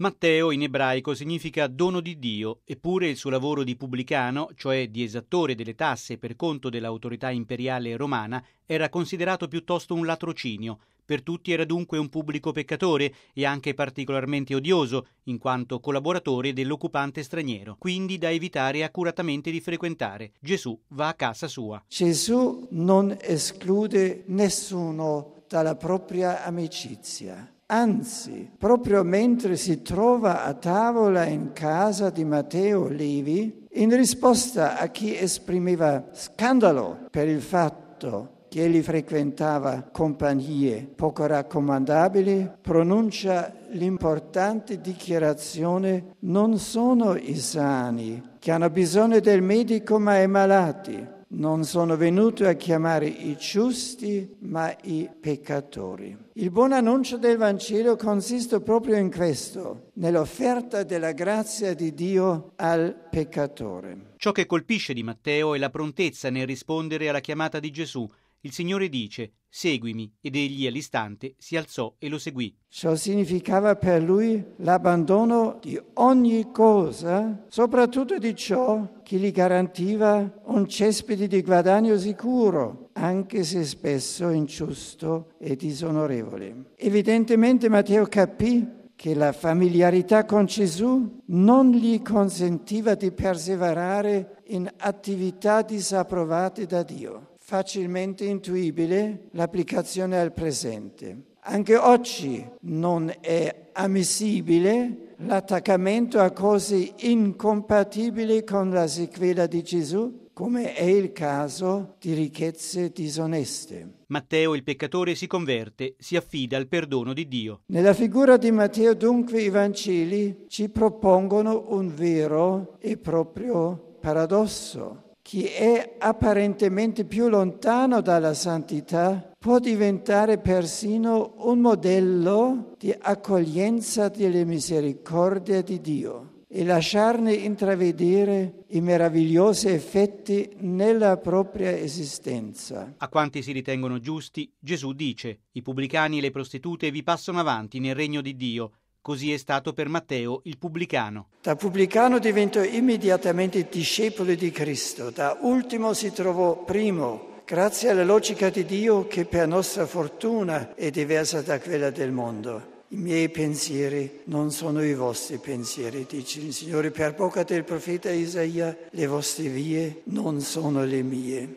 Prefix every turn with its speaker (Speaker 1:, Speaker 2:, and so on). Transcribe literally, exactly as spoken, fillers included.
Speaker 1: Matteo in ebraico significa dono di Dio, eppure il suo lavoro di pubblicano, cioè di esattore delle tasse per conto dell'autorità imperiale romana, era considerato piuttosto un latrocinio. Per tutti era dunque un pubblico peccatore e anche particolarmente odioso, in quanto collaboratore dell'occupante straniero, quindi da evitare accuratamente di frequentare. Gesù va a casa sua.
Speaker 2: Gesù non esclude nessuno dalla propria amicizia. Anzi, proprio mentre si trova a tavola in casa di Matteo Levi, in risposta a chi esprimeva scandalo per il fatto che egli frequentava compagnie poco raccomandabili, pronuncia l'importante dichiarazione: non sono i sani che hanno bisogno del medico, ma i malati. Non sono venuto a chiamare i giusti, ma i peccatori. Il buon annuncio del Vangelo consiste proprio in questo, nell'offerta della grazia di Dio al peccatore.
Speaker 1: Ciò che colpisce di Matteo è la prontezza nel rispondere alla chiamata di Gesù. Il Signore dice: seguimi, ed egli all'istante si alzò e lo seguì.
Speaker 2: Ciò significava per lui l'abbandono di ogni cosa, soprattutto di ciò che gli garantiva un cespite di guadagno sicuro, anche se spesso ingiusto e disonorevole. Evidentemente Matteo capì che la familiarità con Gesù non gli consentiva di perseverare in attività disapprovate da Dio. Facilmente intuibile l'applicazione al presente. Anche oggi non è ammissibile l'attaccamento a cose incompatibili con la sequela di Gesù, come è il caso di ricchezze disoneste.
Speaker 1: Matteo il peccatore si converte, si affida al perdono di Dio.
Speaker 2: Nella figura di Matteo dunque i Vangeli ci propongono un vero e proprio paradosso. Chi è apparentemente più lontano dalla santità può diventare persino un modello di accoglienza delle misericordie di Dio e lasciarne intravedere i meravigliosi effetti nella propria esistenza.
Speaker 1: A quanti si ritengono giusti, Gesù dice: i pubblicani e le prostitute vi passano avanti nel regno di Dio. Così è stato per Matteo il pubblicano.
Speaker 2: Da pubblicano diventò immediatamente discepolo di Cristo. Da ultimo si trovò primo, grazie alla logica di Dio che per nostra fortuna è diversa da quella del mondo. I miei pensieri non sono i vostri pensieri, dice il Signore per bocca del profeta Isaia, le vostre vie non sono le mie.